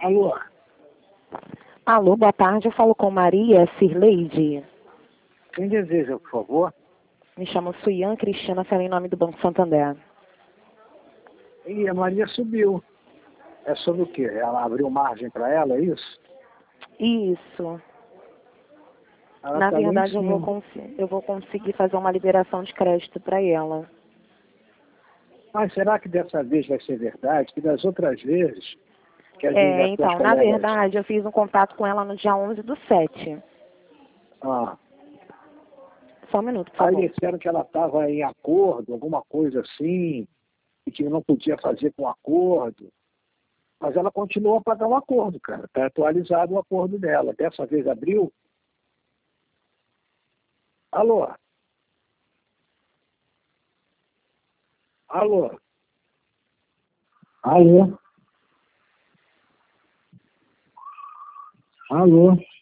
Alô? Alô, boa tarde. Eu falo com Maria Cirleide. Quem deseja, por favor? Me chamo Suian Cristina, falo em nome do Banco Santander. E a Maria subiu. É sobre o quê? Ela abriu margem para ela, é isso? Isso. Ela Na tá lá em verdade, cima. eu vou conseguir fazer uma liberação de crédito para ela. Mas será que dessa vez vai ser verdade? Que das outras vezes, que as minhas Então, na colegas... verdade, eu fiz um contato com ela no dia 11/7. Ah, Só um minuto, por aí favor. disseram que ela estava em acordo, alguma coisa assim, e que não podia fazer com acordo. Mas ela continuou a pagar um acordo, cara. Está atualizado o acordo dela. Dessa vez abriu. Alô? Alô? Alô? Alô?